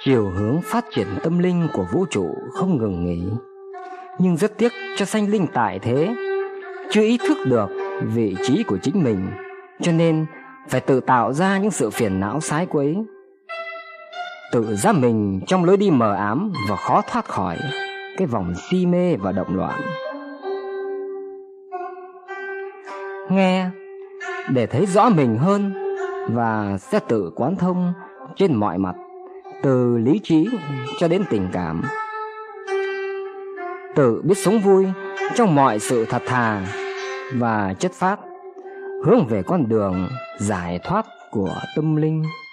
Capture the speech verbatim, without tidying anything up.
chiều hướng phát triển tâm linh của vũ trụ không ngừng nghỉ. Nhưng rất tiếc cho sanh linh tại thế chưa ý thức được vị trí của chính mình, cho nên phải tự tạo ra những sự phiền não sái quấy, tự giam mình trong lối đi mờ ám và khó thoát khỏi cái vòng si mê và động loạn. Nghe để thấy rõ mình hơn và sẽ tự quán thông trên mọi mặt, từ lý trí cho đến tình cảm. Tự biết sống vui trong mọi sự thật thà và chất phác, hướng về con đường giải thoát của tâm linh.